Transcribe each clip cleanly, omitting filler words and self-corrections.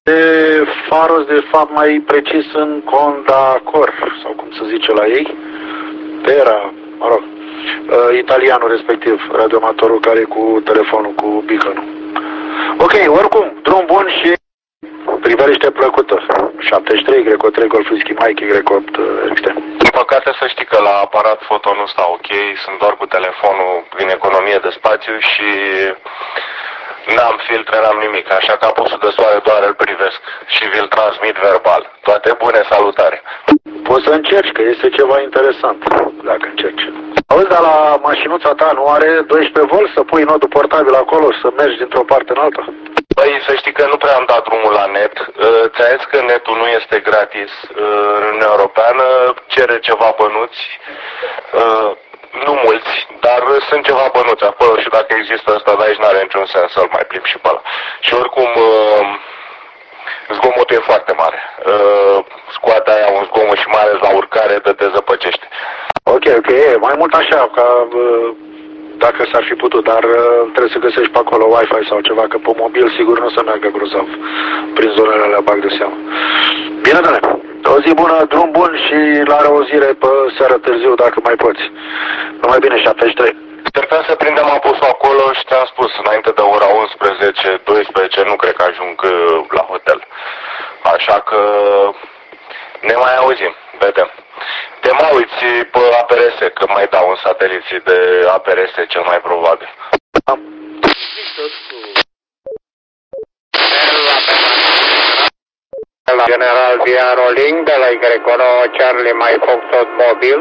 de Faros, de fapt mai precis în Condacor, sau cum se zice la ei, Pera, mă rog, italianul respectiv, radioamatorul care e cu telefonul, cu beacon-ul. Ok, oricum, drum bun și priveliște plăcută. 73, Greco 3, Golf Whisky Mike, Greco 8, RXT. Din păcate să știi că la aparat foto nu stau ok, sunt doar cu telefonul din economie de spațiu și n-am filtre, n-am nimic, așa că apusul de soare doar îl privesc și vi-l transmit verbal. Toate bune, salutare! Poți să încerci, că este ceva interesant, dacă încerci. Auzi, dar la mașinuța ta nu are 12 volt să pui nodul portabil acolo și să mergi dintr-o parte în alta? Păi să știi că nu prea am dat drumul la net. Ți-am zis că netul nu este gratis în Uniunea Europeană, cere ceva bănuți, nu mulți, dar sunt ceva bănuți acolo și dacă există ăsta de aici n-are niciun sens să-l mai plimb și pe ăla. Și oricum zgomotul e foarte mare. Scoate aia un zgomot și mai ales la urcare te zăpăcește. Ok, mai mult așa, ca dacă s-ar fi putut, dar trebuie să găsești pe acolo Wi-Fi sau ceva, că pe mobil sigur nu o să meargă grozav prin zonele alea, bag de seamă. Bine, Dane, o zi bună, drum bun și la reauzire pe seară târziu, dacă mai poți. Numai bine, 73. Încercăm să prindem apusul acolo și te-am spus, înainte de ora 11-12, nu cred că ajung la hotel. Așa că ne mai auzim, vedem. Te mai uiți pe APRS, că mai dau un sateliții de APRS cel mai probabil. General via Rolling de la Y9 Charlie Mike Foxtrot Mobil.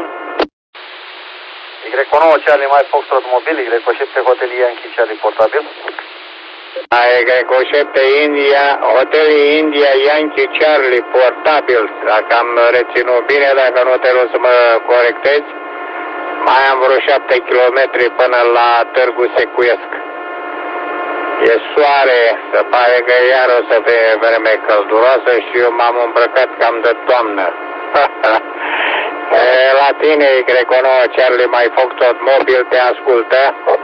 Y9 Charlie Mike Foxtrot Mobil, Y7 Hotel Yankee Charlie Portabil. Y7 India, Hotel India Yankee Charlie Portabil. Dacă am reținut bine, dacă nu te rog să mă corectezi, mai am vreo 7 km până la Târgu Secuiesc. E soare, se pare că iar o să fie vreme călduroasă și eu m-am îmbrăcat cam de toamnă. La tine, Y9 Charlie Mike Foxtrot Mobil, te ascultă.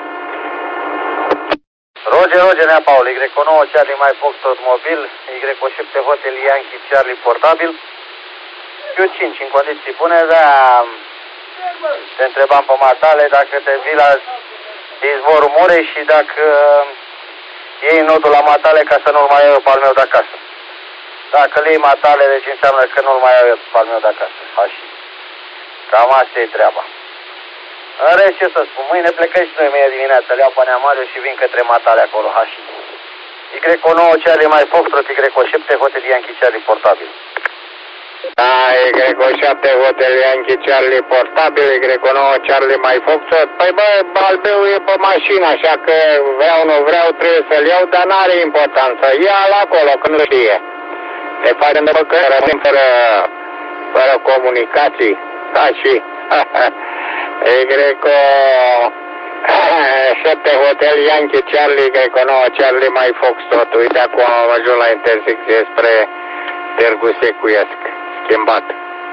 Roger, Nea Paul, Y9 Charlie Mike Foxtrot Mobil, Y7 Hotel Yankee Charlie Portabil. Q5 în condiții bune, dar te întrebam pe matale dacă te vii la izvorul Mureș și dacă iei nodul la matale ca să nu-l mai iau eu pe al meu de acasă. Dacă le iei matale, deci înseamnă că nu-l mai iau eu pe al meu de acasă. Așa. Cam asta e treaba. În rest, ce să spun, mâine plecăm și noi mâine dimineață, le iau pe Neamariu și vin către matale acolo, Hași. Y9 Charlie Mike Foxtrot, Y7 Hotel Yankee Charlie Portabil. Da, Y7 Hotel Yankee Charlie Portabil, Y9 Charlie Mike Foxtrot. Păi bă, al meu e pe mașină, așa că nu vreau, trebuie să-l iau, dar n-are importanță. Ia-l acolo când îl știe. Ne facem de că rămân fără comunicații, ca și Y7 Hotel Yankee Charlie, Y9 Charlie Mike Foxtrot. Uite, acum am ajuns la intersecție spre Târgu Secuiesc. Schimbat.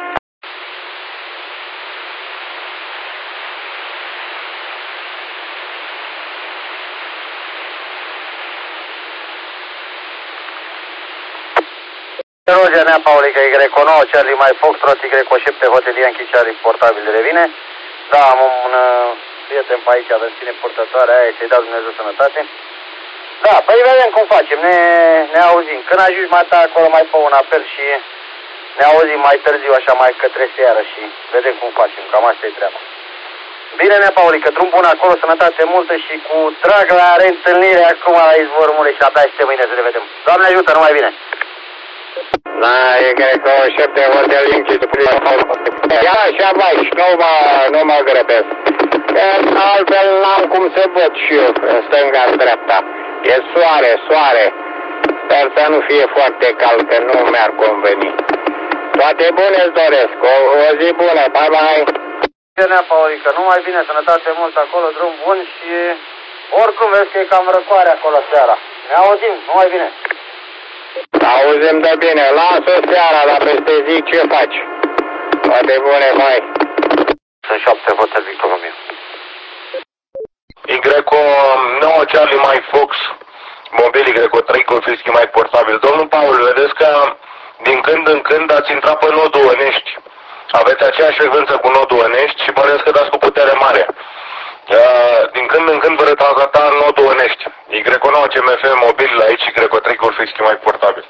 Roger, Nea Paulică, Y9 Charlie Mike Foxtrot, Y7 Hotel Yankee Charlie Portabil revine. Da, am un prieten pe aici, avem ține purtătoarea aia, să-i dau Dumnezeu sănătate. Da, păi vedem cum facem, ne auzim. Când ajungi mai ta acolo, mai fă un apel și ne auzim mai târziu, așa, mai către seară și vedem cum facem, cam asta e treaba. Bine, Nea Paulică, drum bun acolo, sănătate multă și cu drag la reîntâlnire acum la izvorul Mureș și abia aștept mâine să ne vedem. Doamne ajută, numai bine! Da, Y7 Hotel Yankee ia așa vai și nu mă grăbesc. Altfel n-am cum să văd și eu în stânga, în dreapta. E soare. Sper să nu fie foarte cald, că nu mi-ar conveni. Toate bune îți doresc, o zi bună, bye. Nea Paulică, numai bine, sănătate mult acolo, drum bun și oricum vezi că e cam răcoare acolo seara. Ne auzim, numai bine. Auzim de bine, lasă seara, dar peste zi ce faci? Toate bune, mai. Sunt 7 Hotel Victor Romeo. Y9 Charlie Mike Fox, mobil Y3 Golf Whisky Mike Portabil. Domnul Paul, vedeți că din când în când ați intrat pe nodul Ănești. Aveți aceeași frecvență cu nodul Ănești și păreți că dați cu putere mare. Din când în când vă retransata în nodul Ănești. Y9 CMF mobil aici, Y3 vor fi schimbat portabil.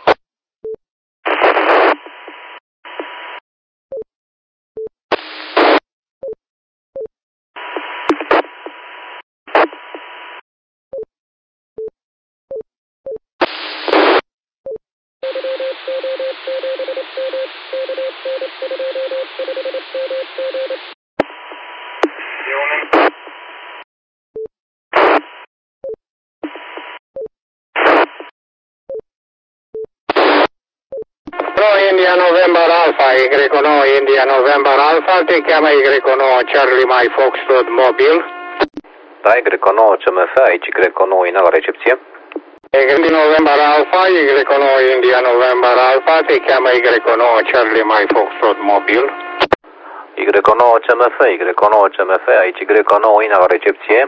India November Alpha, Y9 India November Alpha, te cheamă Y9 Charlie My Foxtrot Mobil. Da, Y9 CMF, aici Y9 Ina la recepție. Y9 November Alpha, Y9 India November Alpha, te cheamă Y9 Charlie My Foxtrot Mobil. Y9 CMF, Y9 CMF, aici Y9 Ina la recepție.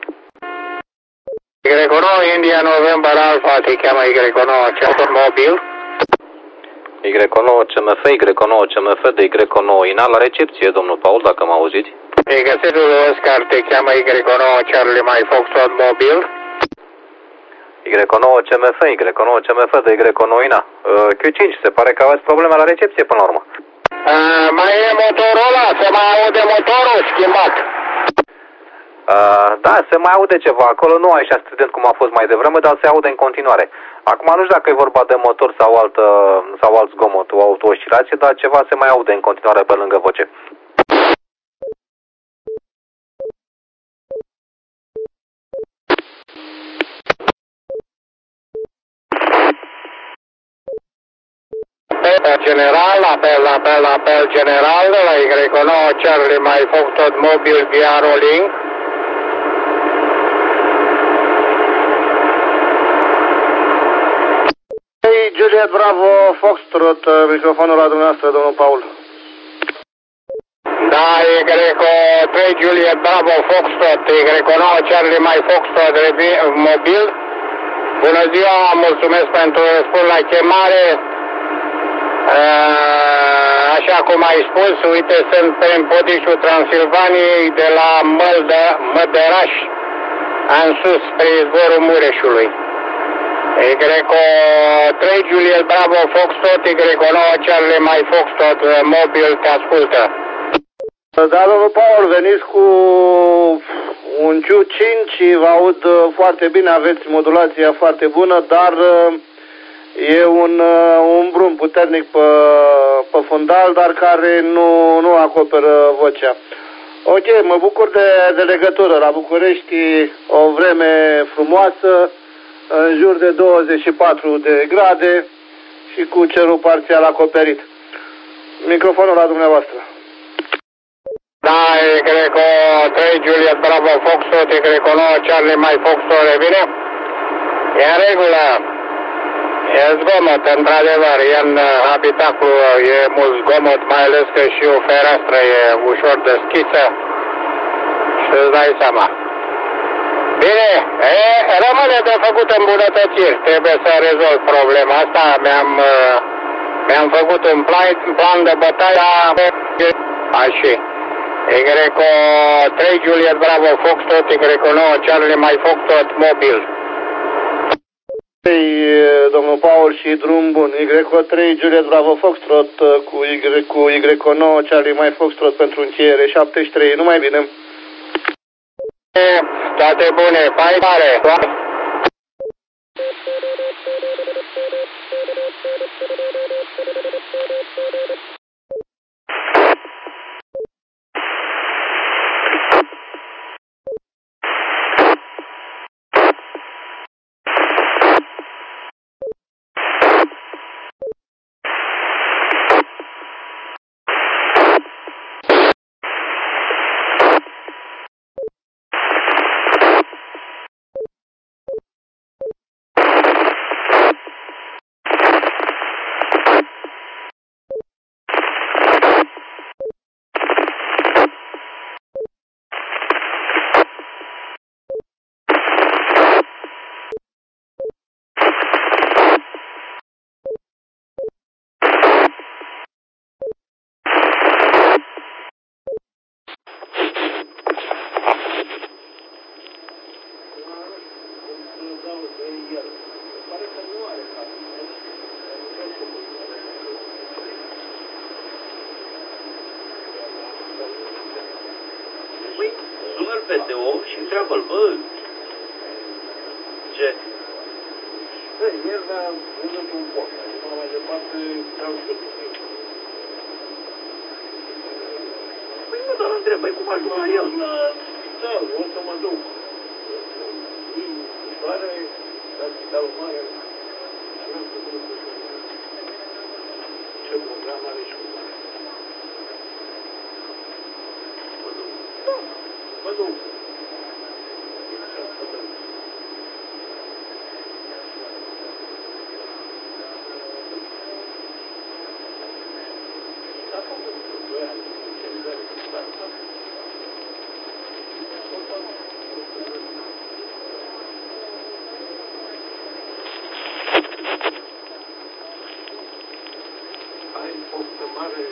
Y9 India November Alpha, te cheamă Y9 Charlie Mobil. Y9 CMF, Y9 CMF de Y9 Ina la recepție, domnul Paul, dacă mă auziți. Găsetul Oscar te cheamă Y9 Charlie My Foxtrot Mobil. Y9 CMF, Y9 CMF de Y9 Ina. Q5, se pare că aveți probleme la recepție până la urmă. Mai e motorul ăla, se mai aude motorul schimbat. Da, se mai aude ceva. Acolo nu e așa strident cum a fost mai devreme, dar se aude în continuare. Acum nu știu dacă e vorba de motor sau alt zgomot, o autooscilație, dar ceva se mai aude în continuare pe lângă voce. General, apel general, la Y9 Charlie My Foxtrot Mobil via rolling. Juliet Bravo Foxtrot, microfonul la dumneavoastră, domnul Paul. Da, Y3 Juliet Bravo Foxtrot, Y9 Charlie My Foxtrot Mobil. Bună ziua, mulțumesc pentru răspuns la chemare. Așa cum ai spus, uite, sunt pe Podișul Transilvaniei de la Mădăraș în sus, spre izvorul Mureșului. Y3 Juliet Bravo Foxtrot, Y9 Charlie My Foxtrot Mobil, te ascultă. Da, domnul Paul, veniți cu un Q5, vă aud foarte bine, aveți modulația foarte bună, dar e un brum puternic pe fundal, dar care nu acoperă vocea. Ok, mă bucur de legătură. La București o vreme frumoasă, în jur de 24 de grade și cu cerul parțial acoperit. Microfonul la dumneavoastră. Da, Y3 Juliet Bravo Foxtrot, Y9 Charlie My Foxtrot, revine? E în regulă. E zgomot, într-adevăr, e în habitacul, e mult zgomot, mai ales că și o fereastră e ușor deschisă și îți dai seama. Bine, rămâne de făcut îmbunătățiri, trebuie să rezolv problema asta, mi-am făcut un plan de bătaie, așa. Y3 Juliet Bravo Foxtrot, Y9 Charlie My Foxtrot Mobil. Domnul Paul și drum bun. Y3 Juliet Bravo Foxtrot cu Y9 Charlie My Foxtrot pentru încheiere 73. Numai bine. Toate bune, pai tare. Și întreabă-l, bă. Ce? El a văzut un post. Mai departe, vreau și eu. Păi nu, dar întrebă, cum ajung la el? Da, o să mă duc. Soare, dar spitalul mare, n-am făcut ce program are și cum are. Mă duc. Da, mă duc. Ai poftă mare.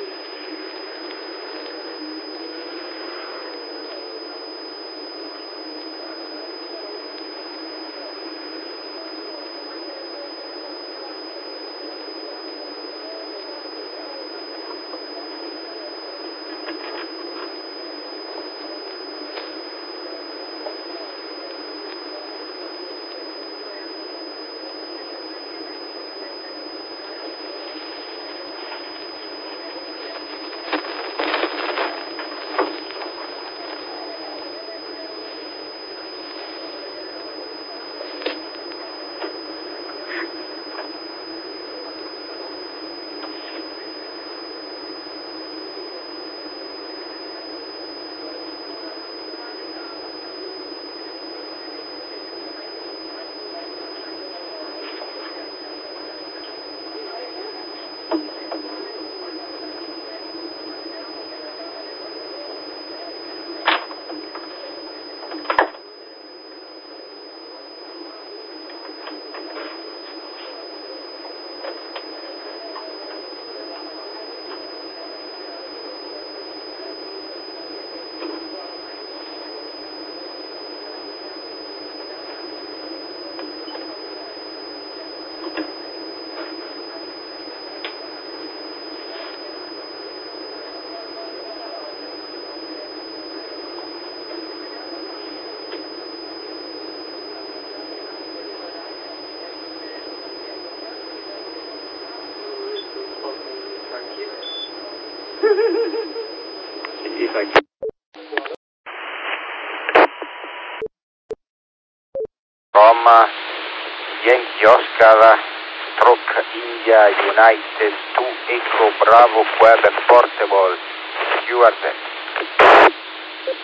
Roma, Yankee Oscar, Truck India United 2 Echo Bravo Quebec Portable, Stewardess.